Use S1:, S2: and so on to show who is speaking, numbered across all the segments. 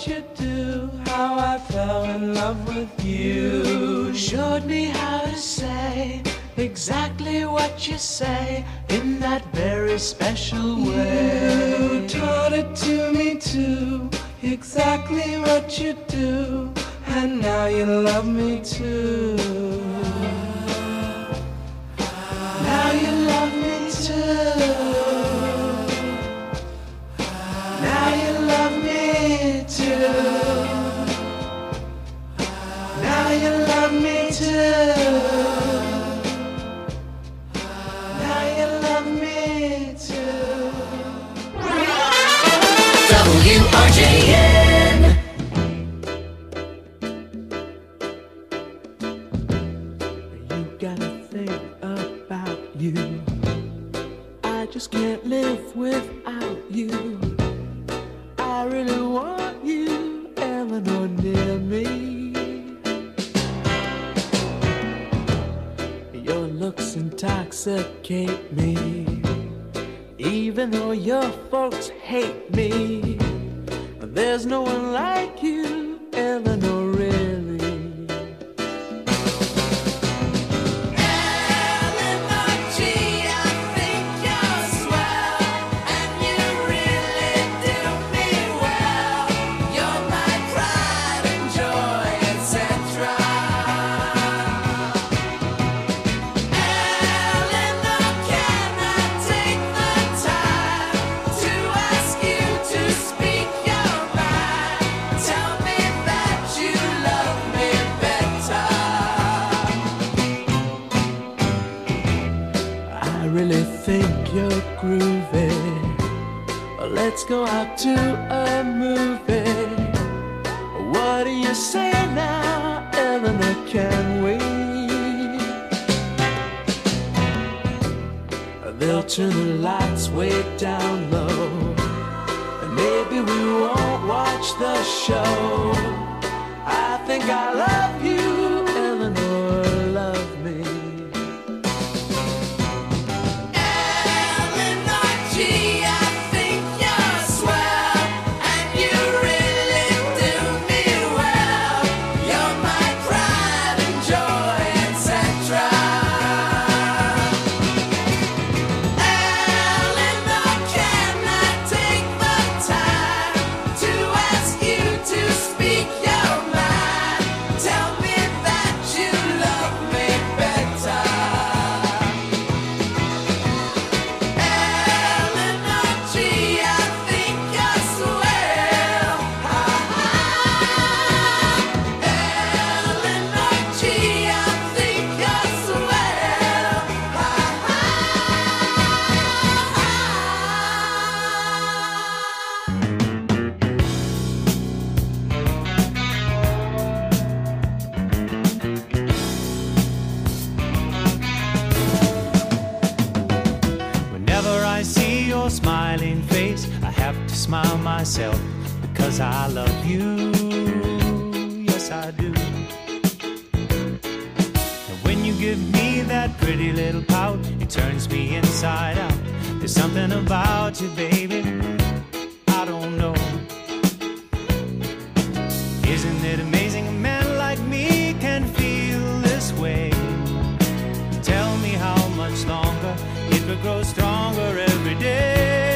S1: what you do, how I fell in love with you. Showed me how to say exactly what you say in that very special way. You taught it to me too, exactly what you do, and now you love me too. Now you love me too. Now you love me too. Now you love me too. Now you love me too.
S2: WRJN.
S1: You gotta think about you. I just can't live without you. I really want you, Eleanor, near me. Your looks intoxicate me, even though your folks hate me. There's no one like you, Eleanor, really. Let's go out to a movie. What do you say now, Eleanor, can we? They'll turn the lights way down low, and maybe we won't watch the show. I think I love you, Eleanor, love me.
S3: Smiling face, I have to smile myself because I love you, yes I do. And when you give me that pretty little pout, it turns me inside out. There's something about you, baby, I don't know. Isn't it amazing a man like me can feel this way? Tell me how much longer it will grow stronger every day.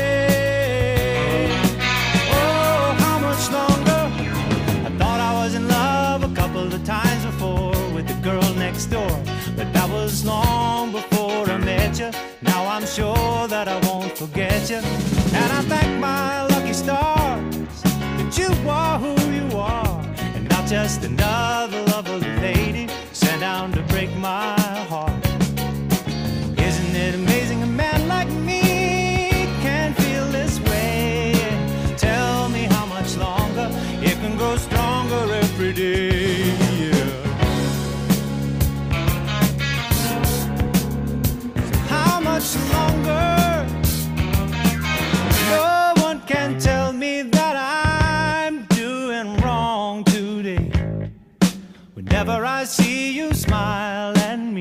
S3: Oh, how much longer? I thought I was in love a couple of times before with the girl next door, but that was long before I met you. Now I'm sure that I won't forget you, and I thank my lucky stars that you are who you are, and not just another lovely lady sent down to break my heart. Isn't it amazing a man like me can feel this way? Tell me how much longer it can grow stronger every day. Yeah. How much longer? No one can tell me that I'm doing wrong today. Whenever I see you smile and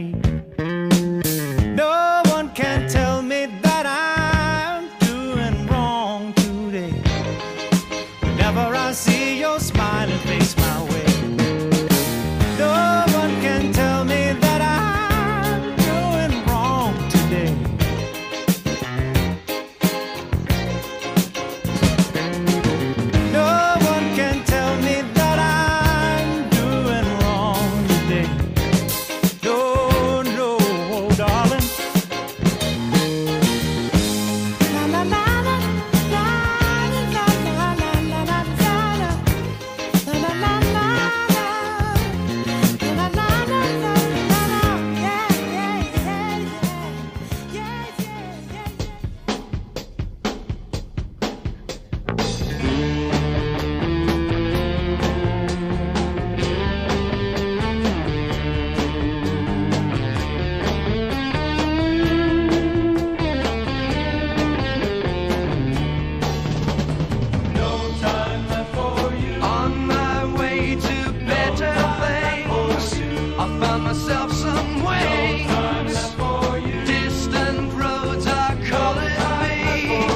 S1: found myself some way. No time left for you. Distant roads are calling me.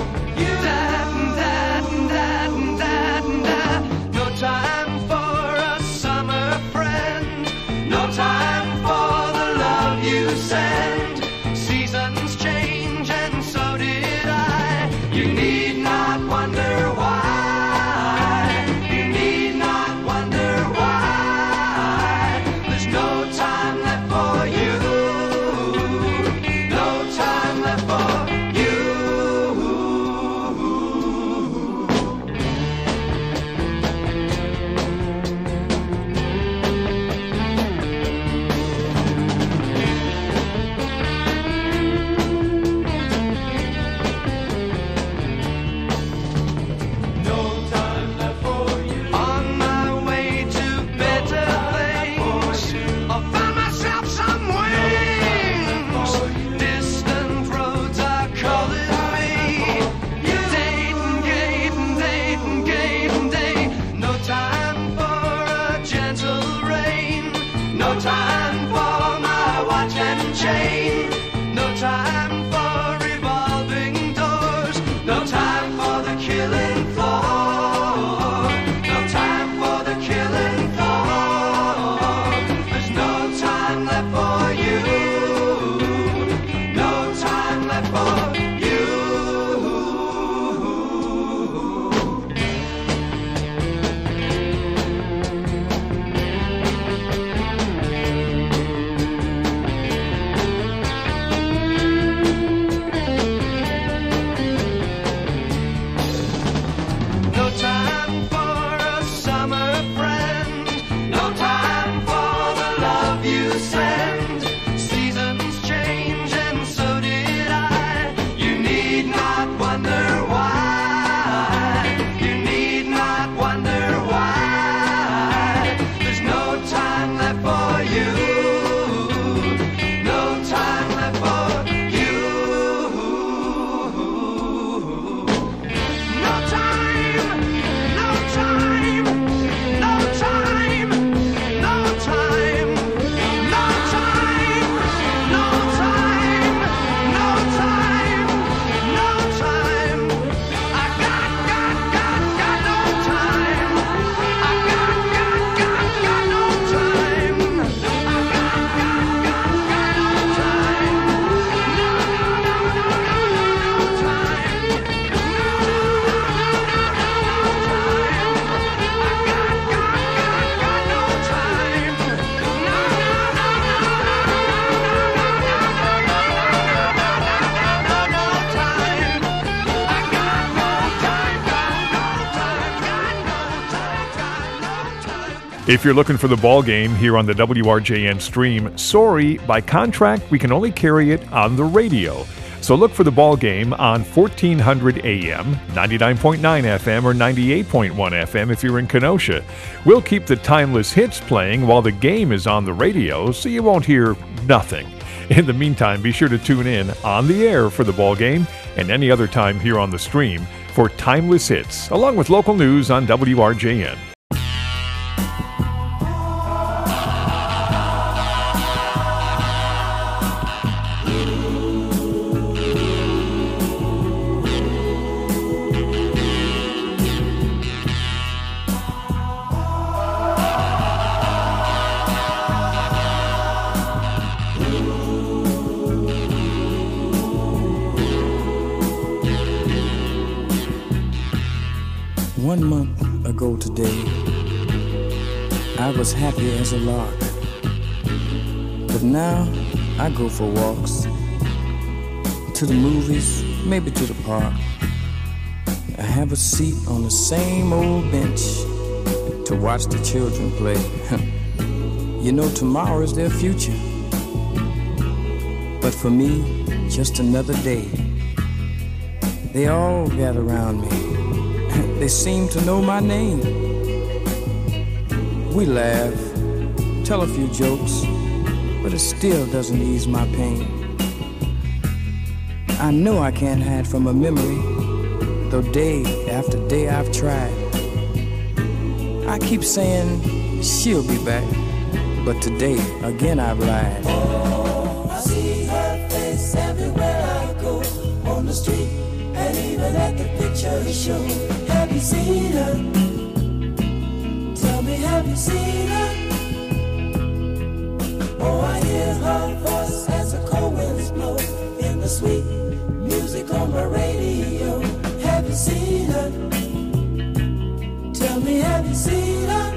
S1: No time for a summer friend. No time for the love you send. Seasons change and so did I. You need not wonder why. You need not wonder why. There's no time left for you. No time left for you. On my way to better things, I'll find myself some wings. Distant roads are calling me. Day. No time for a gentle rain. No time for my watch and chain. No time for revolving doors. No time for the killing floor. No time for the killing floor. There's no time left for you. No time left for you. No time for a summer friend. No time for the love you send. Seasons change and so did I. You need not wonder why. You need not wonder why. There's no time left for you. No time left for you. No time, no time, no time, no time, no time, no time, no time, no time. I got no time. I got no time. I got no time.
S2: If you're looking for the ball game here on the WRJN stream, sorry, by contract, we can only carry it on the radio. So look for the ball game on 1400 AM, 99.9 FM, or 98.1 FM if you're in Kenosha. We'll keep the timeless hits playing while the game is on the radio, so you won't hear nothing. In the meantime, be sure to tune in on the air for the ball game and any other time here on the stream for timeless hits, along with local news on WRJN.
S4: One month ago today, I was happy as a lark. But now I go for walks, to the movies, maybe to the park. I have a seat on the same old bench to watch the children play. You know, tomorrow is their future, but for me, just another day. They all gather around me. They seem to know my name. We laugh, tell a few jokes, but it still doesn't ease my pain. I know I can't hide from a memory, though day after day I've tried. I keep saying she'll be back, but today again I've lied.
S5: Oh, I see her face everywhere I go, on the street and even at the picture show. Have you seen her? Tell me, have you seen her? Oh, I hear her voice as the cold winds blow in the sweet music on my radio. Have you seen her? Tell me, have you seen her?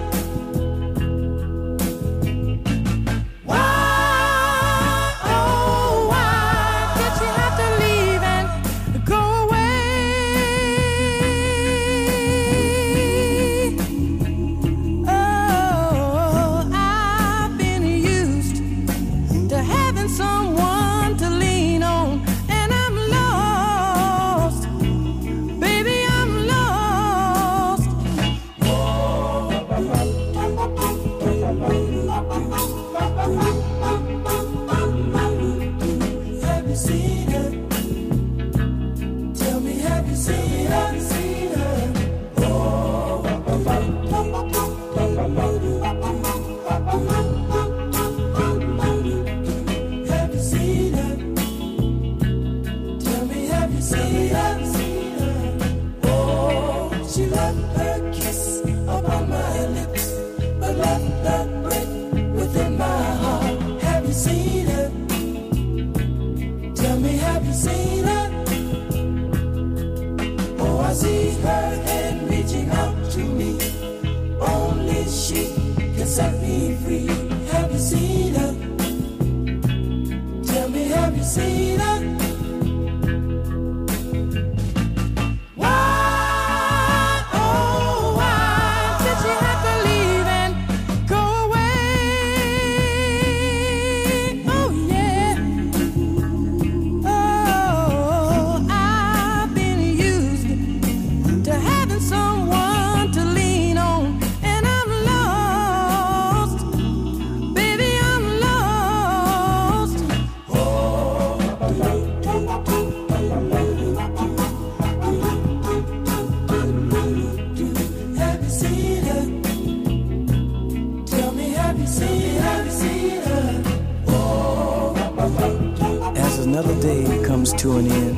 S4: Another day comes to an end.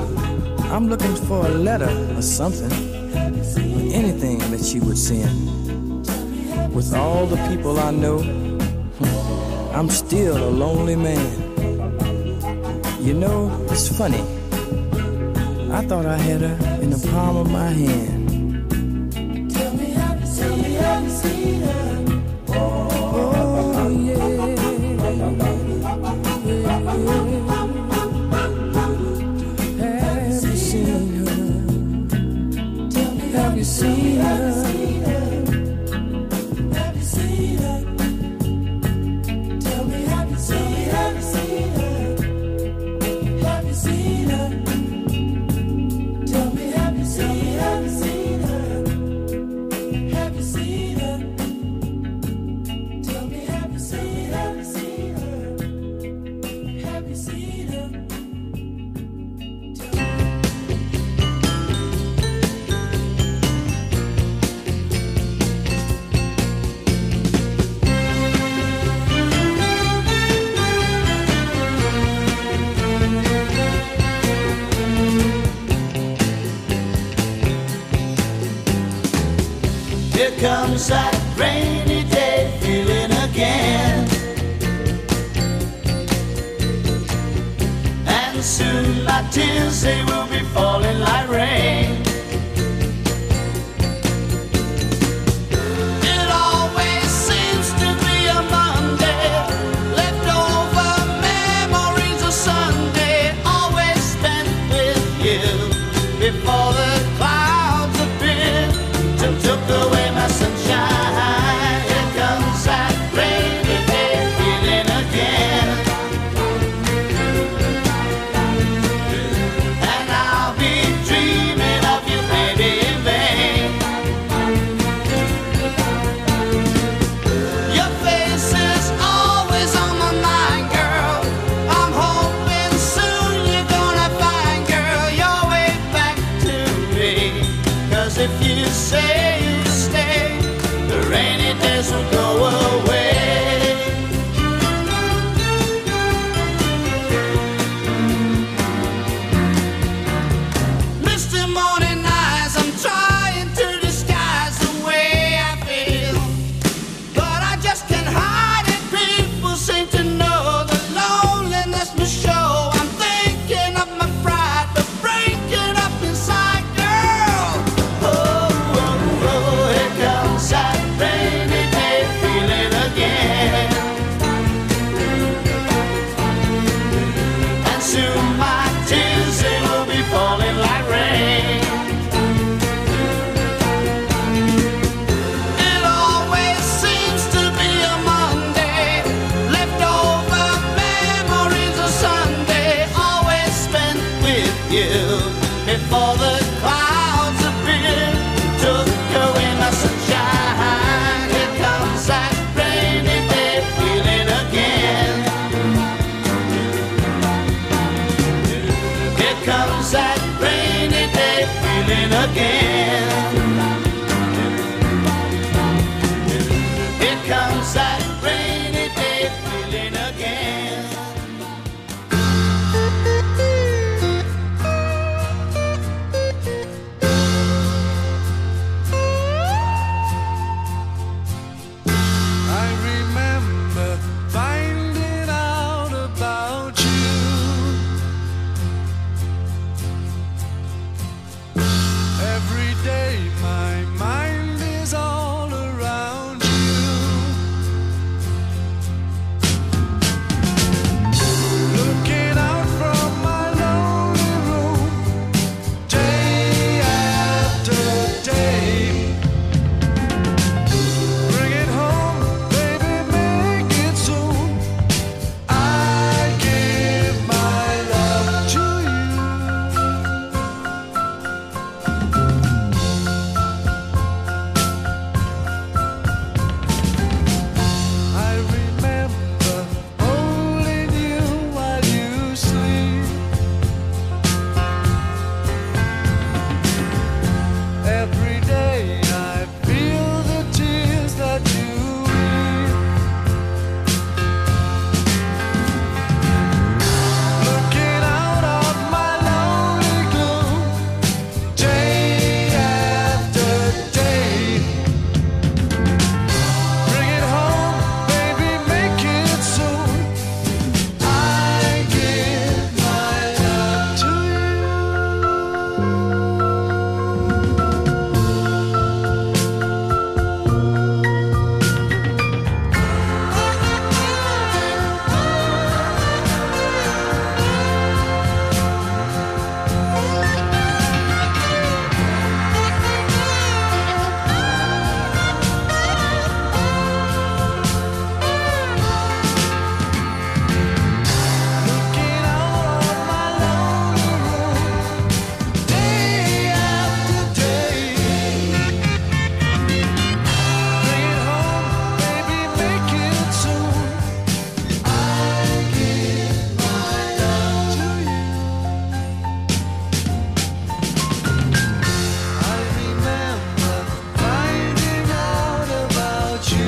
S4: I'm looking for a letter or something, or anything that she would send. With all the people I know, I'm still a lonely man. You know, it's funny. I thought I had her in the palm of my hand.
S5: Tell me, have you seen her?
S4: Oh, yeah. Have you seen her? Have you seen her? Tell me, have you seen her? Have you seen her? Tell me, have you seen her? Have you seen her? Tell me, have you seen her? Have you seen her?
S1: Here comes that rainy day feeling again, and soon my tears, they will be falling like rain. It always seems to be a Monday, leftover memories of Sunday, always spent with you before the clouds appear and took away my sunshine. Here comes that rainy day feeling again, and I'll be dreaming
S5: comes that rainy day feeling again. Here comes that rainy day feeling again.
S6: I remember finding out about you. Every day my mind is all around you. Looking out from my lonely room, day after day. Bring it home, baby, make it soon. I give my love to you. I remember holding you while you sleep. Every day I feel the tears that you weep. Looking out of my lonely gloom, day after day. Bring it home, baby, make it soon. I give my love to you. Looking out of my lonely room, day after day. Bring it home, baby, make it soon. I give my love to you. I remember finding out about you.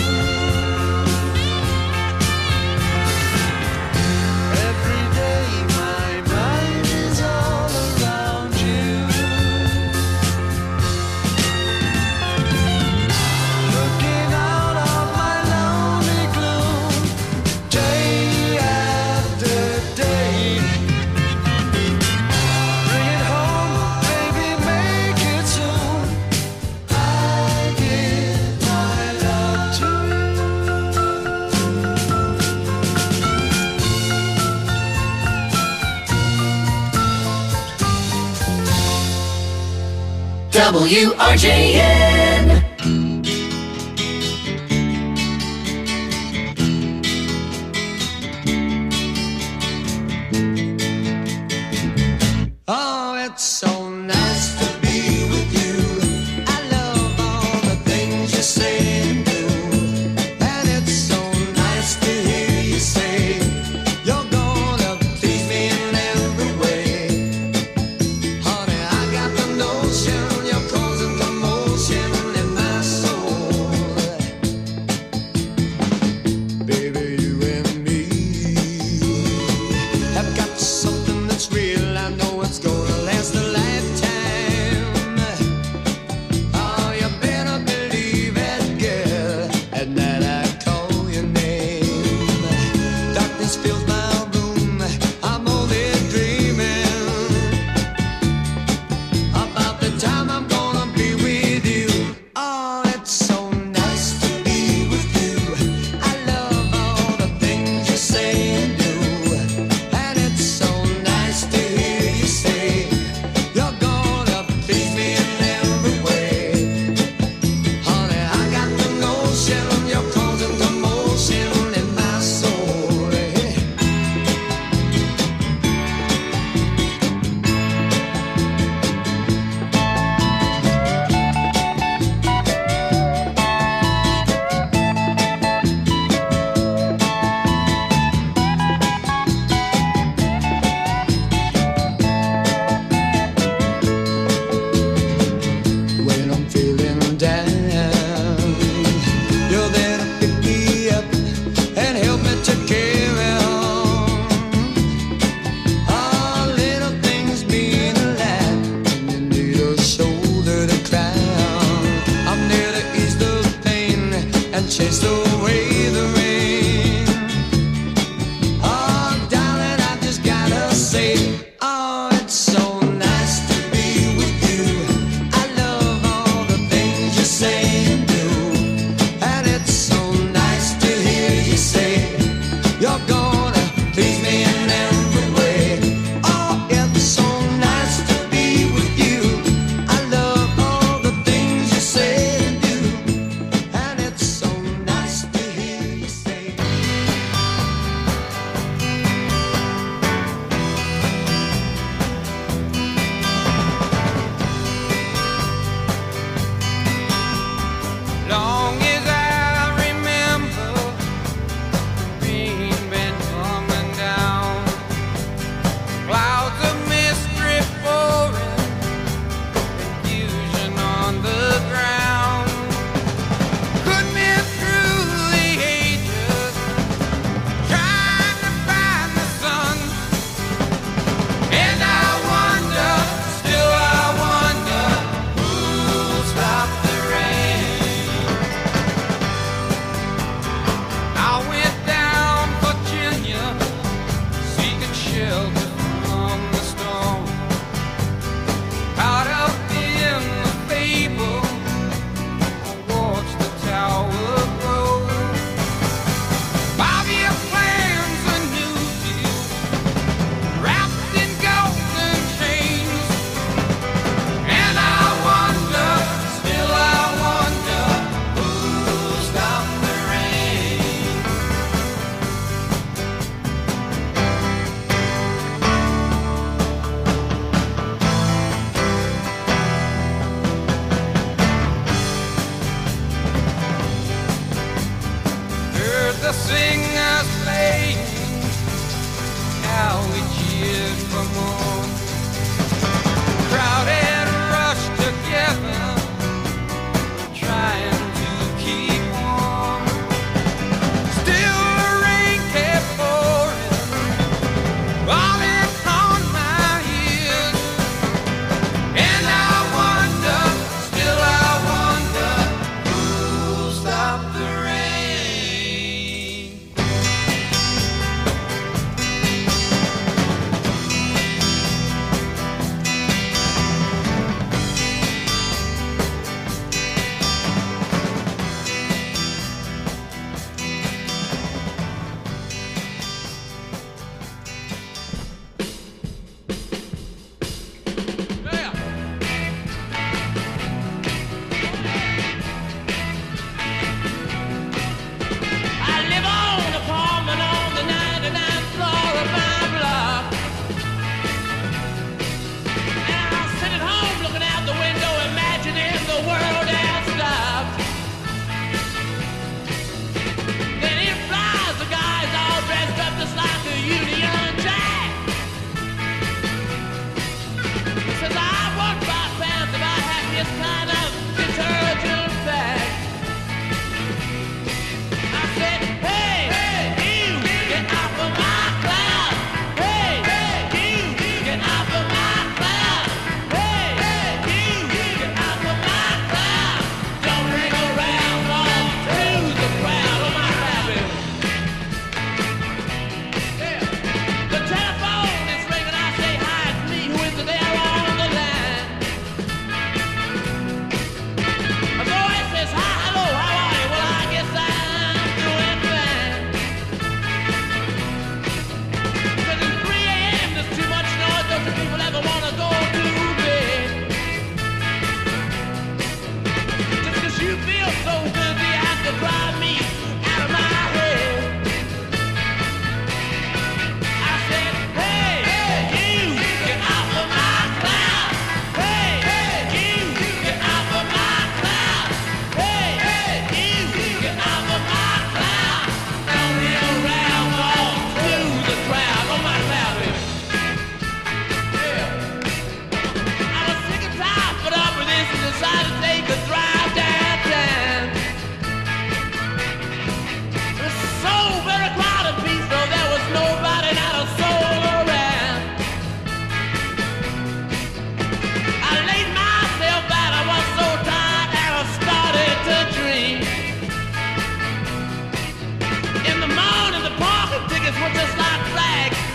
S6: Every day my mind is all around you. Looking out of my lonely gloom, day after day. Bring it home, baby, make it soon. I give my love to you.
S5: WRJN.
S6: Oh, it's so nice to be with you. I love all the things you say and do. And it's so nice to hear you say you're gonna please me in every way. Honey, I got the notion you're causing commotion in my soul. Baby, you and me have got something that's real. I know it's gonna last the life.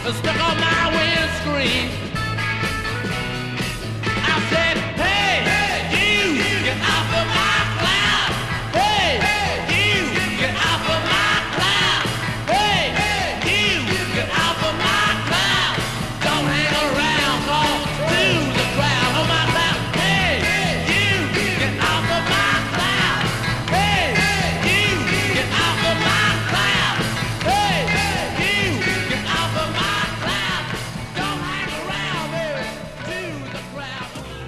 S1: stuck on my windscreen. I said, hey, you, get off of my cloud. Hey, you, get off of my cloud. Hey, you, get off of my cloud. Don't hang around, call to the crowd on my cloud. Hey, you, get off of my cloud. Hey, you, get off of my cloud. Hey, you, get off of my cloud. Don't hang around, baby, to the crowd.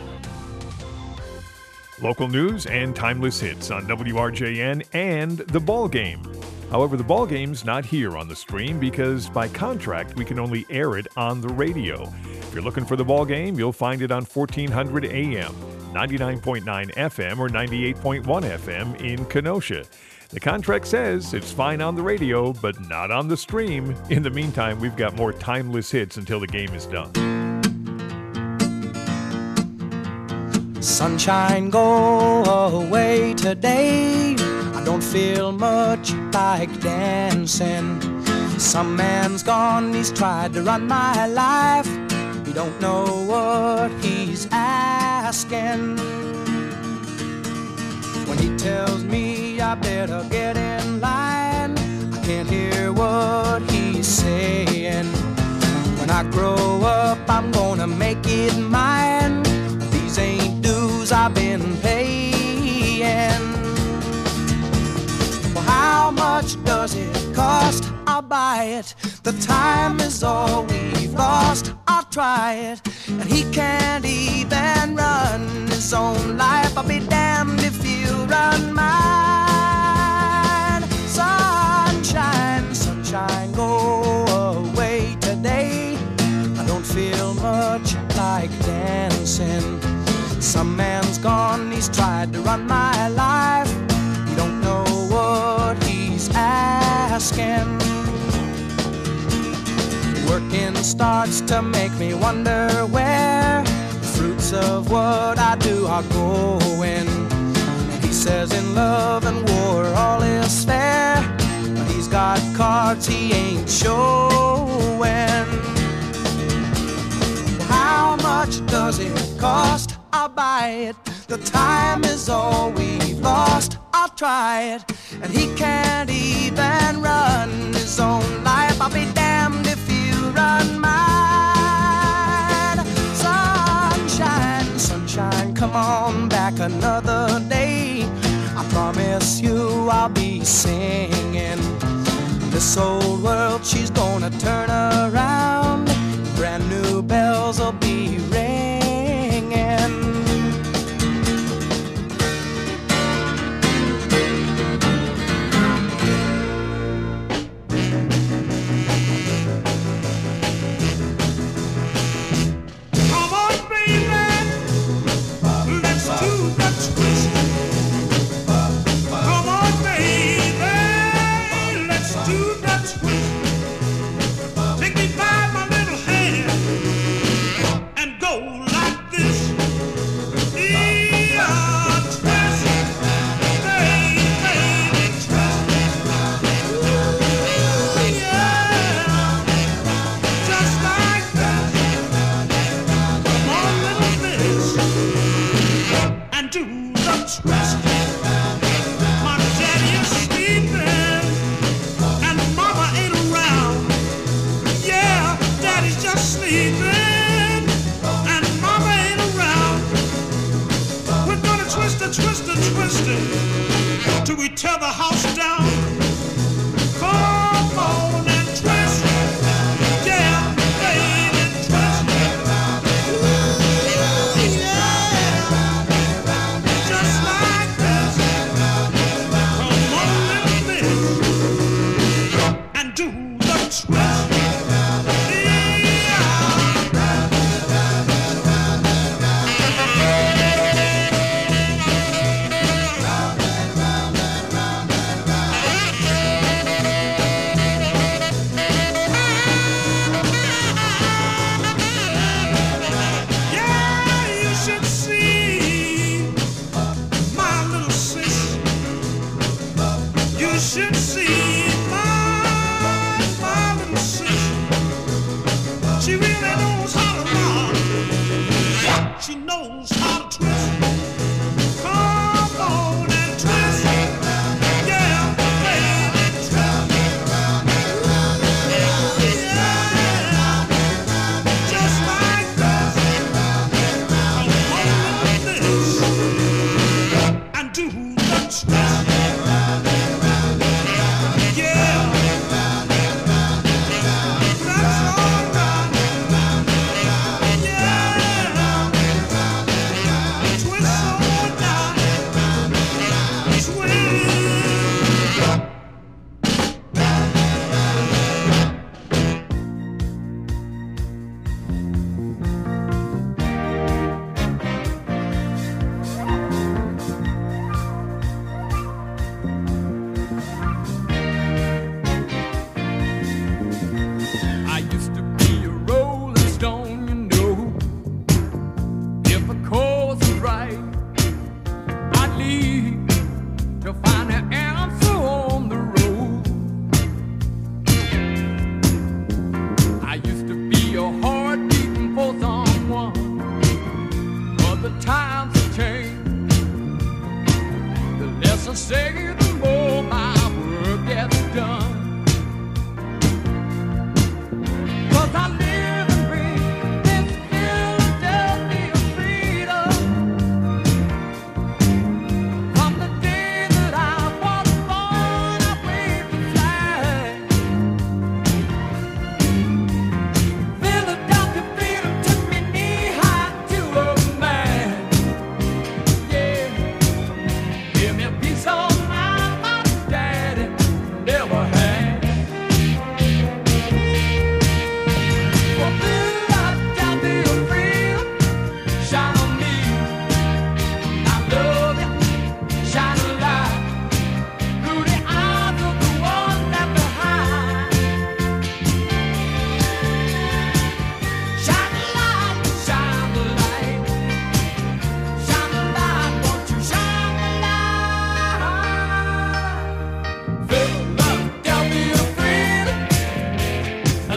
S2: Local news and timeless hits on WRJN and The Ball Game. However, The Ball Game's not here on the stream because by contract we can only air it on the radio. If you're looking for The Ball Game, you'll find it on 1400 AM, 99.9 FM, or 98.1 FM in Kenosha. The contract says it's fine on the radio, but not on the stream. In the meantime, we've got more timeless hits until the game is done.
S7: Sunshine, go away today. I don't feel much like dancing. Some man's gone, he's tried to run my life. He don't know what he's asking. When he tells me I better get in line, I can't hear what he's saying. When I grow up, I'm gonna make it mine. These ain't dues I've been paying. Well, how much does it cost? I'll buy it. The time is all we've lost. I'll try it. And he can't even run his own life. I'll be damned if he'll run mine. Sunshine, sunshine, go away today. I don't feel much like dancing. Some man's gone, he's tried to run my life. You don't know what he's asking. Working starts to make me wonder where the fruits of what I do are going. And he says in love and war all is fair, but he's got cards he ain't showing. How much does it cost? I'll buy it. The time is all we've lost. I'll try it. And he can't even run his own life. I'll be damned if he'll run mine. Sunshine, sunshine, come on back another day. I promise you I'll be singing. This old world, she's gonna turn around. Brand new bells will be ringing.
S3: Come on, baby, let's do the twist. Come on, baby, let's do the twist. Take me by my little hand and go like this. Yeah, twist, baby, twist. Ooh, yeah, just like that. Come on, little miss, and do the twist. My daddy is sleeping and mama ain't around. Yeah, daddy's just sleeping and mama ain't around. We're gonna twist it till we tear the house down. Come on and twist, yeah, baby, twist. Ooh, yeah, just like this. Come on, little miss, and do the twist. Yeah.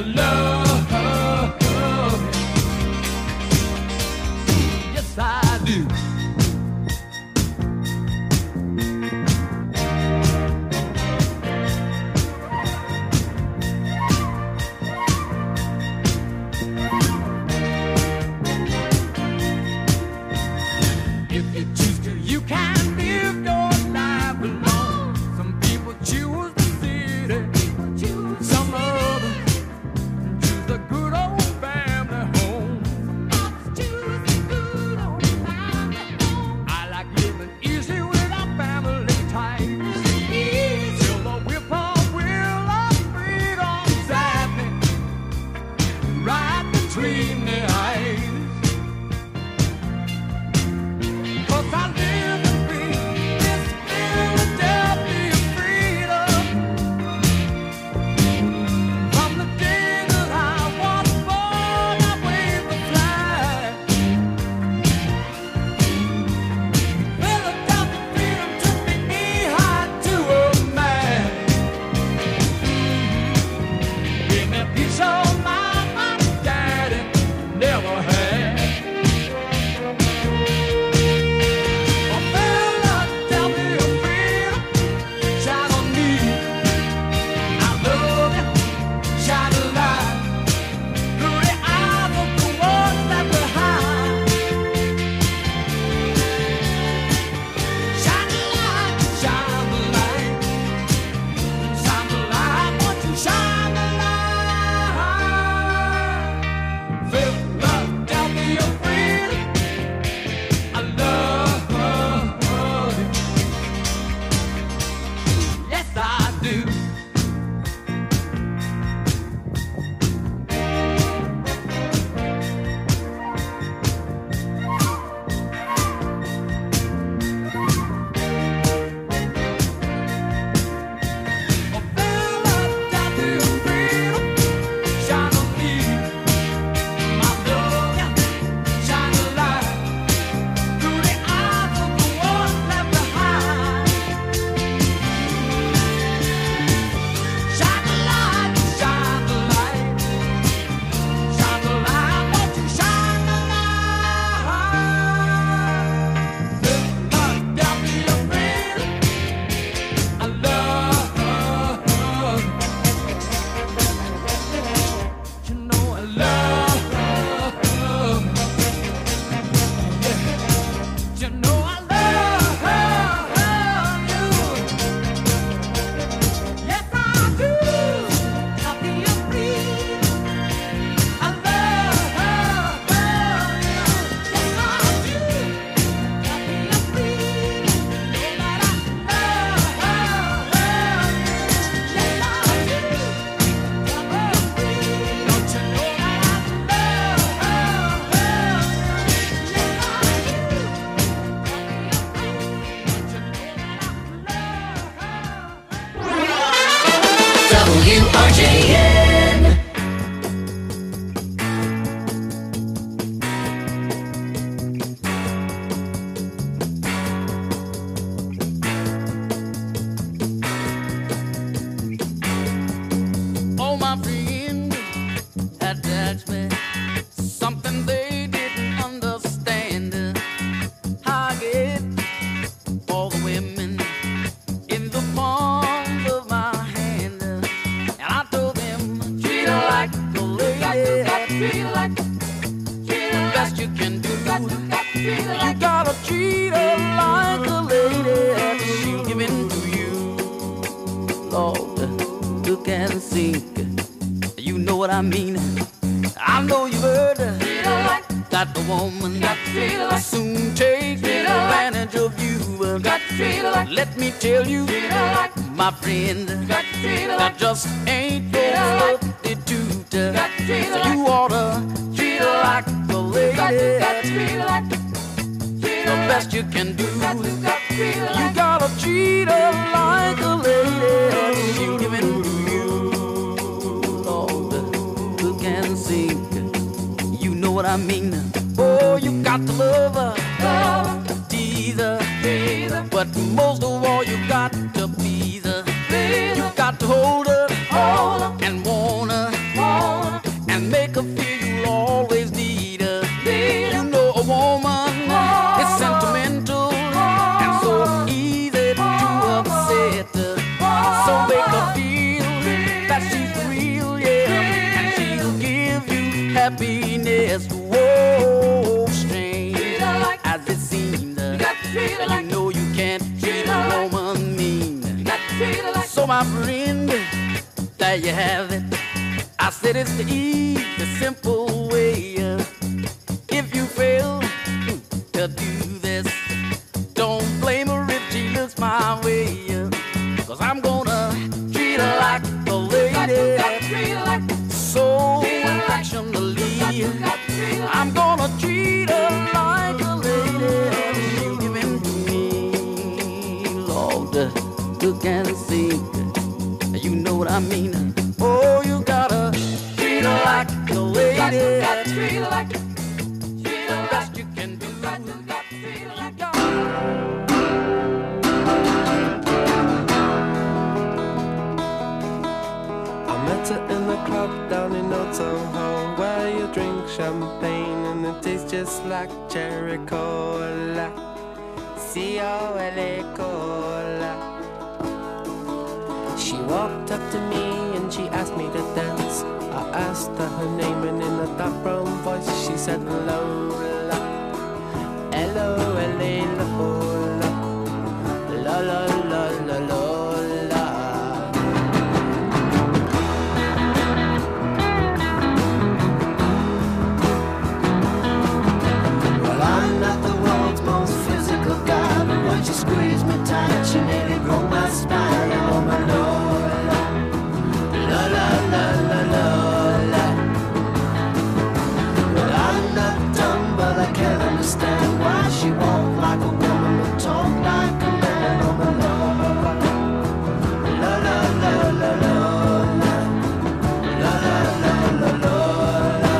S1: love it. Yes, I do. If you choose to, you can live your life alone. Some people choose the city, some others choose the good old family home. I like living easy without family ties. Till the whippoorwill of freedom sat me right between the eyes. 'Cause I live to breathe this Philadelphia freedom. From the day that I was born, I waved the flag. Philadelphia freedom took me knee-high to a man. Gave me peace of mind my daddy never had. Philadelphia freedom, shine on me. I love you, shine a light through the eyes of the ones that we hide. Shine the light, shine the light, shine the light. Won't you shine the light? Philadelphia freedom, I love it. Yes, I do. Philadelphia freedom, shine on me. I love you, shine a light through the eyes of the ones left behind. Shine the light, shine the light, shine the light. Won't you shine the light? Philadelphia freedom, I love it. You know I love it. Yeah. You know I love you. Yes, I do. Philadelphia freedom, I love you. Yes, I do. Philadelphia freedom, know that I love you. Yes, I do. Philadelphia freedom, don't you know that I love you? Yes, I do.
S8: WRJN.
S1: Oh, my friend had asked me something they didn't understand. I get all the women in the palm of my hand, and I told them treat her like a lady. Treat her like the best you can do. You gotta treat her like a lady. She'll give in to you, Lord. Look and sink. You know what I mean. I know you've heard that the woman soon take advantage of you. Let me tell you, my friend, that just ain't no substitute. So you oughta treat her like a lady. The best you can do. You gotta treat her like a lady. She'll give in to you, Lord. Look and sink. You know what I mean. Oh, you got to love her, tease her, but most of all you got to please her. You got to hold her and want her.
S4: just whoa strange as it seems. You know you can't treat a woman mean. So my friend, there you have it. I said it's the easy, simple way. If you fail to do this, don't blame her if she looks my way. 'Cause I'm gonna treat her like a lady, so affectionately. I'm gonna treat her like a lady. She'll give in to me, Lord, look and see. You know what I mean? Oh, you gotta treat her like a lady. Treat her like the best you can do.
S8: I met her in the club down in Old Soho, where you drink champagne and it tastes just like cherry cola. C-O-L-A cola. She walked up to me and she asked me to dance. I asked her her name and in a dark brown voice she said Lola. L-O-L-A Lola. La la la la Lola. Well, I'm not the world's most physical guy, but when she squeezed me tight, she nearly broke my spine. Oh my Lola, la la la la Lola. Well, I'm not dumb, but I can't understand why she walked like a woman but talk like a man. Oh my Lola, la la la la Lola, la la la la Lola.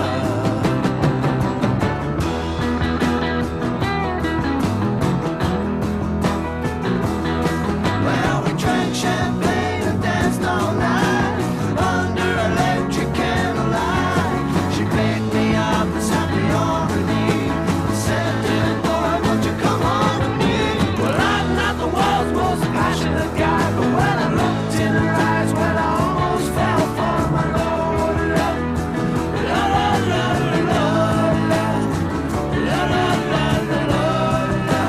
S8: Well, we drank champagne and danced all night under electric candlelight. She picked me up and sat me on her knee. Said, "Dear boy, won't you come on with me?" Well, I'm not the world's most passionate guy, but when I looked in her eyes, well, I almost fell for my Lola. La la la la Lola. La la la la Lola.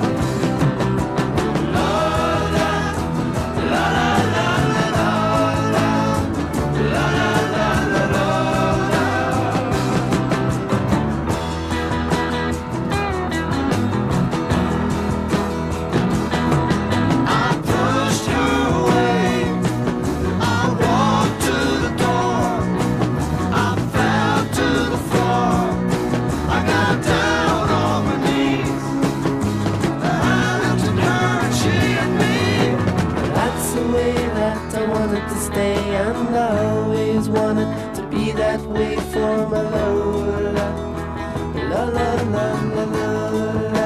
S8: Lola. La la la la Lola. La la la la Lola. I pushed her away. I walked to the door. I fell to the floor. I got down on my knees. I looked at her and she at me. That's the way that I wanted to stay, and I always wanted to be that way for my Lola. La la la la Lola.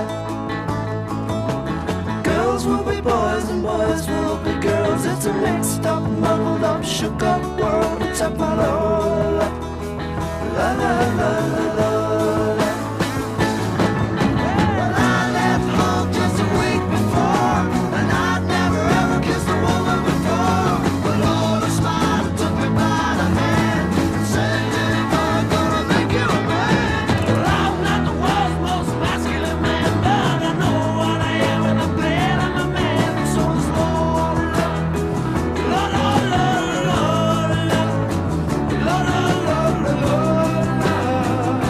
S8: Girls will be boys and boys will be girls. It's a mixed up, muddled up, shook up world. It's a Lola. La la la la Lola. Well, I left home just a week before, and I'd never ever kissed a woman before. But Lola smiled and took me by the hand and said, "Dear boy, I'm gonna make you a man." Well, I'm not the world's most masculine man, but I know what I am, and I'm glad I'm a man. So is Lola. La la la la Lola. La la la la Lola.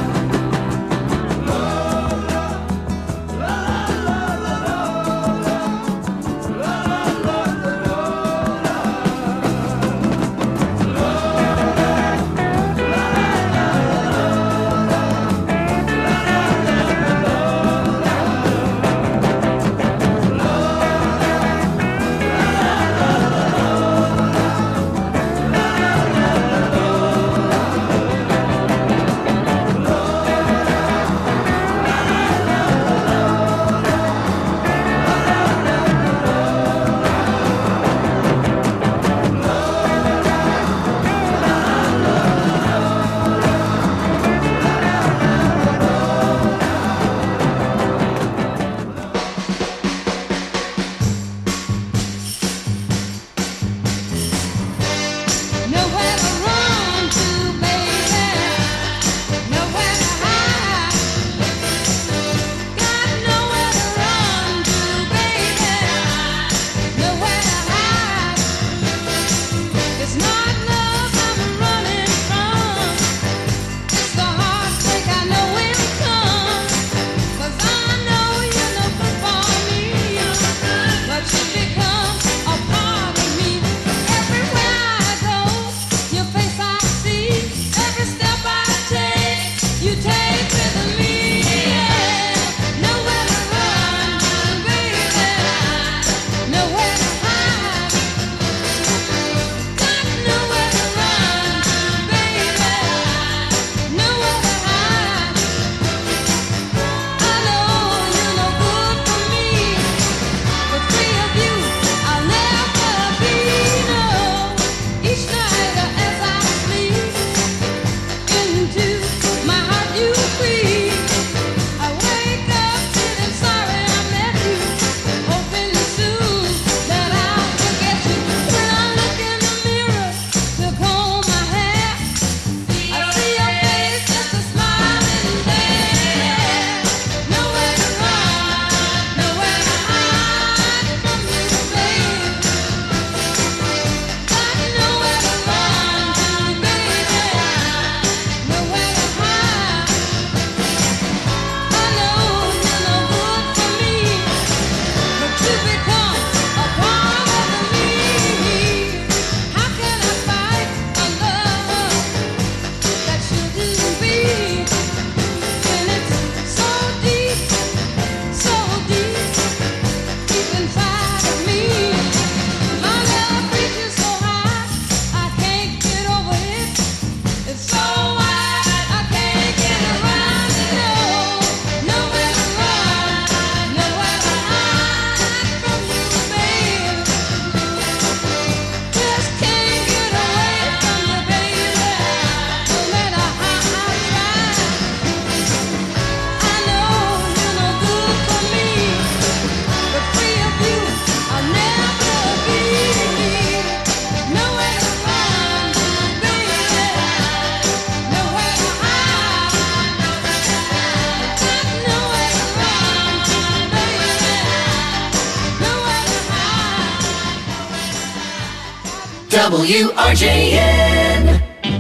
S5: WRJN.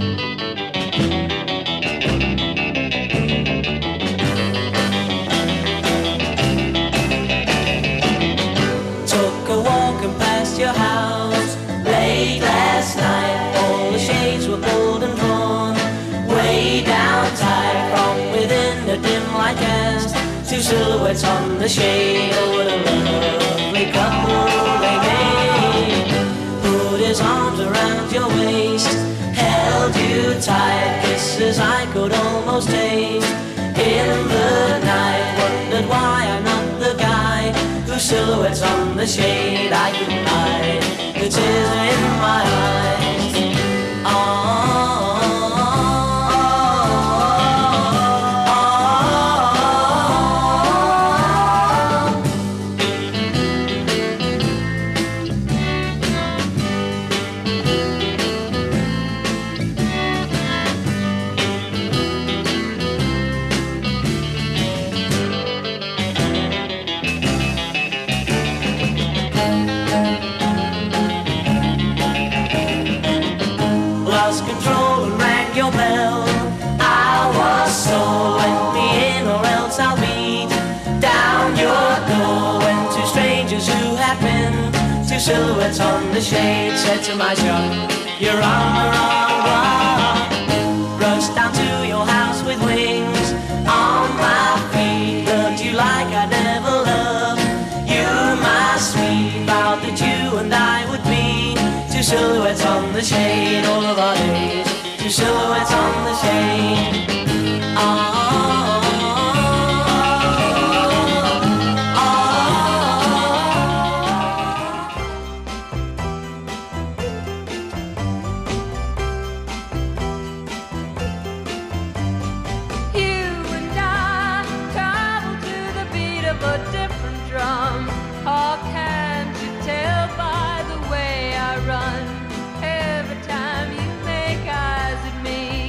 S9: Took a walk and past your house late last night. All the shades were pulled and drawn way down tight. From within the dim light cast two silhouettes on the shade. Oh, what a lovely couple they made. Put his arms around your waist, held you tight. Kisses I could almost taste in the night. Wondered why I'm not the guy whose silhouettes on the shade I can hide. The tears in my eyes. Lost control and rang your bell. I was so let me in or else I'll beat down your door. When two strangers who had been two silhouettes on the shade said to my shop, you're on the wrong block. Rushed down to your house with wings on my feet. Loved you like I never loved you, my sweet. Vowed that you and I would be two silhouettes on the shade all of our days. Two silhouettes on the shade.
S10: You and I travel to the beat of a different drum. Oh, can't you tell by the way I run? Every time you make eyes at me,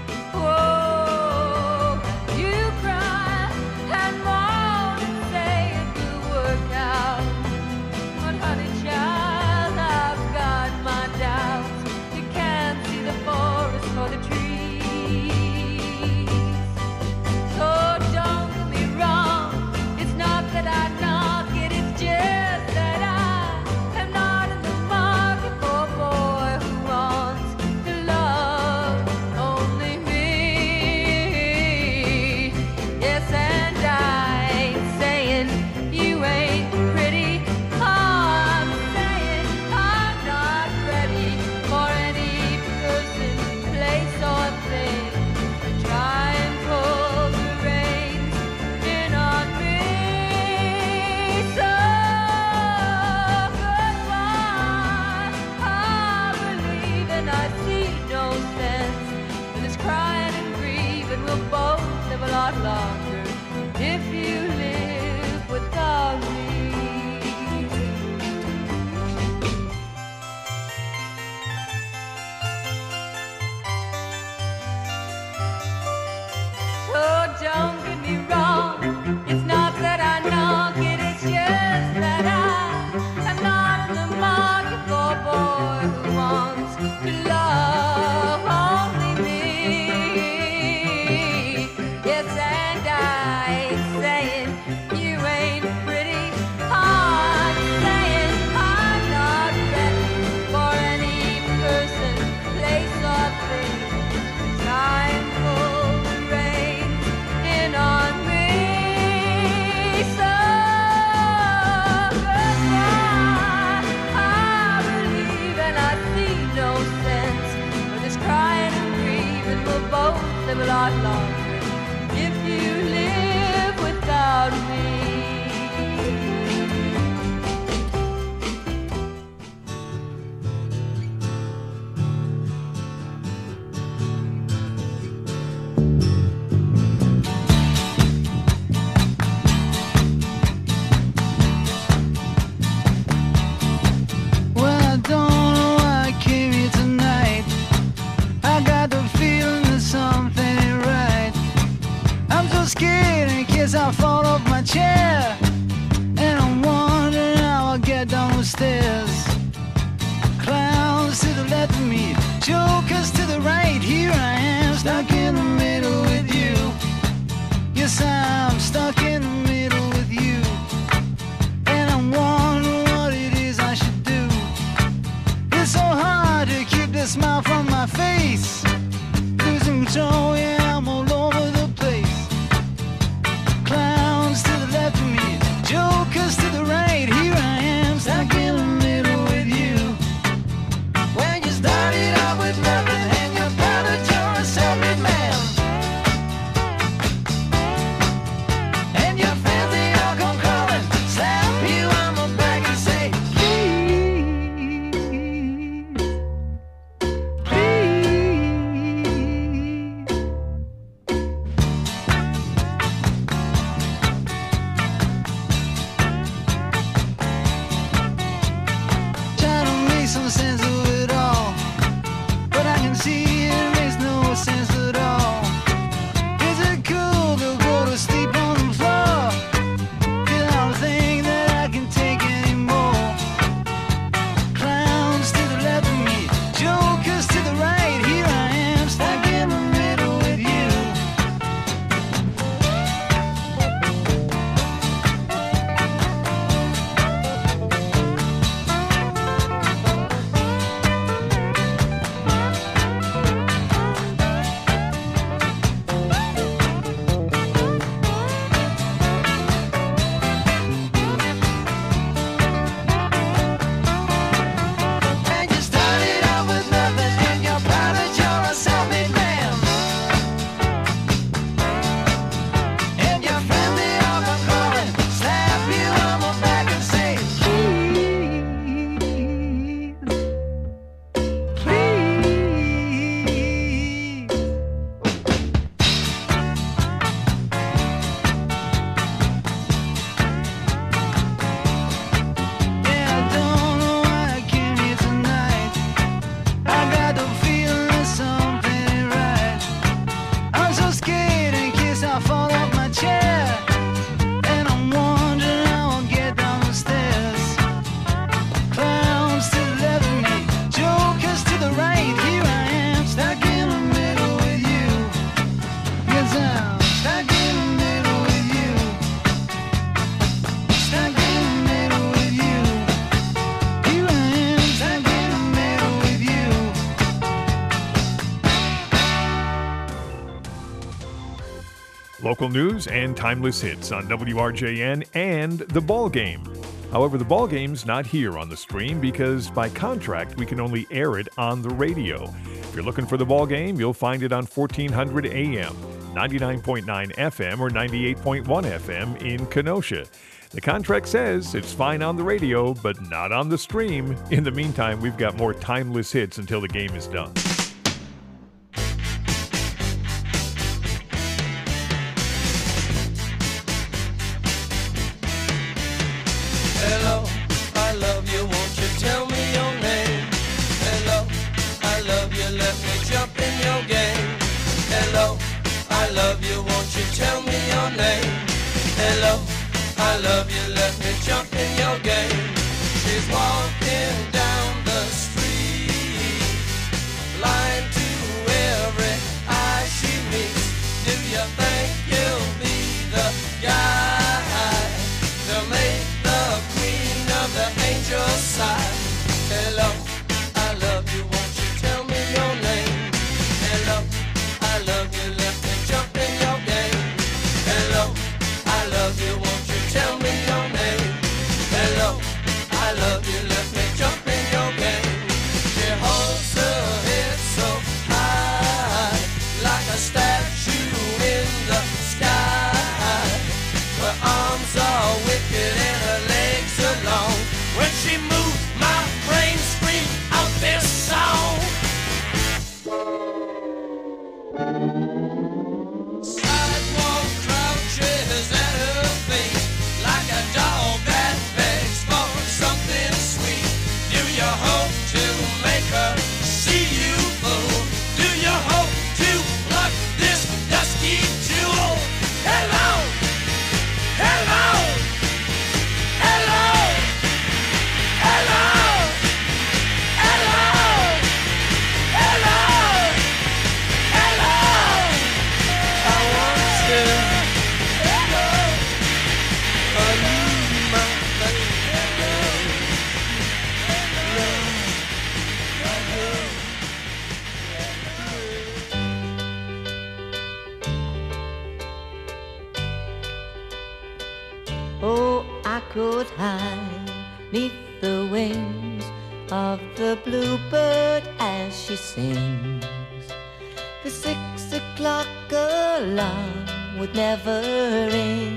S10: whoa, you cry and moan and say it will work out. But honey child, I've got my doubts. You can't see the forest for the trees. So don't get me wrong, it's not that I knock it, it's just that I am not in the market for a boy who wants to love only me. Yes, and I ain't saying you ain't pretty. I'm saying I'm not ready for any person, place, or thing to try and pull the reins in on me. So goodbye. I believe and I see no sense in this crying and grieving. We'll both live a lot longer if you live without me. So don't get me wrong, it's not that I knock it, it's just that I am not in the market for a boy who wants to love only me. Yes, and I ain't saying you ain't pretty. I'm saying I'm not ready for any person, place, or thing to try and pull the reins in on me. So goodbye. I believe and I see no sense for this crying and grieving. We'll both live a lot longer if you live without me.
S8: Well, I don't know why I came here tonight. I got the feeling that something ain't right. I'm so scared in case I fall off my chair. And I'm wondering how I'll get down the stairs. Clowns to the
S3: stuck in the middle with you. Yes, I'm stuck in the middle with you. And I'm wondering what it is I should do. It's so hard to keep the smile from my face. Losing control, yeah, I'm all over the place. Clowns to the left of me, jokers to the right. Here I am, stuck in the middle with you. When you started out with nothing and you're proud that you're a self-made man. And your friends, they all come crawling, slap you on the back and say, please, try to make some sense of it all, but I can see it makes no sense at all. Is it cool to go to sleep on the floor? 'Cause I don't think that I can take anymore. Clowns to the left of me, jokers to the right. Here I am, stuck in the middle with you. And you started out with nothing and you're proud that you're a self-made man. And your friends, they all come crawling, slap you on the back and say, please, please. Yeah, I don't know why I came here tonight. I got the feeling that something ain't right. I'm so scared in case I fall off my chair. And I'm wondering how I'll get down the stairs. Clowns to the left of me, jokers to the right. Here I am, stuck in the middle with you. Yes, I'm stuck in the middle with you. Stuck in the middle with you. Here I am, stuck in the middle with you.
S2: Local news and timeless hits on WRJN and The Ball Game. However, The Ball Game's not here on the stream because by contract we can only air it on the radio. If you're looking for The Ball Game, you'll find it on 1400 AM, 99.9 FM, or 98.1 FM in Kenosha. The contract says it's fine on the radio, but not on the stream. In the meantime, we've got more timeless hits until the game is done.
S6: Hello, I love you, won't you tell me your name? Hello, I love you, let me jump in your game. Hello, I love you, won't you tell me your name? Hello, I love you, let me jump in your game. She's walking down the street, blind to every eye she meets. Do you think you'll be the guy to make the queen of the angels sigh? Hello, I love you, won't you tell me your name? Hello, I love you, let me jump in your game. Hello, I love you, won't you tell me your name? Hello, I love you, let me jump in your game. She holds her head so high, like a statue in the sky. Her arms are wicked and her legs are long. When she moves, my brain screams out this song. Sidewalk crouches at her feet, like a dog that begs for something sweet. Do you hope to make her see you, fool? Do you hope to pluck this dusky jewel?
S9: Oh, I could hide neath the wings of the bluebird as she sings. The 6 o'clock alarm would never ring,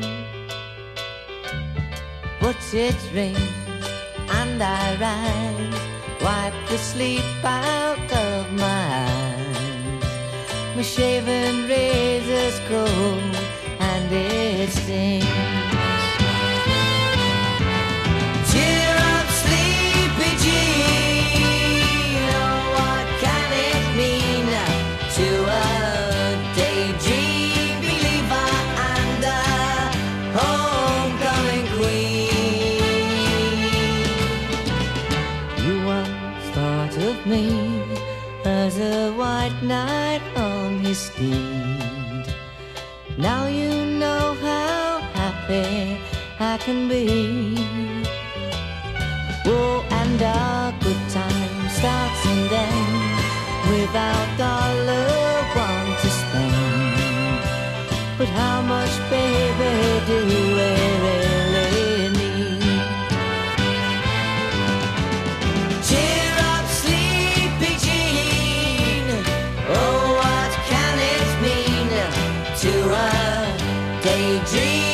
S9: but it rings and I rise, wipe the sleep out of my eyes. My shaven razor's cold and it stings. Cheer up, sleepy Jean. Oh, what can it mean to a daydream believer and a homecoming queen? You once thought of me as a white knight on his steed. Now you know how happy I can be. Oh, and our good time starts and ends without $1 to spend. But how much, baby, do we really need? Cheer up, sleepy Jean. Oh, what can it mean to a daydream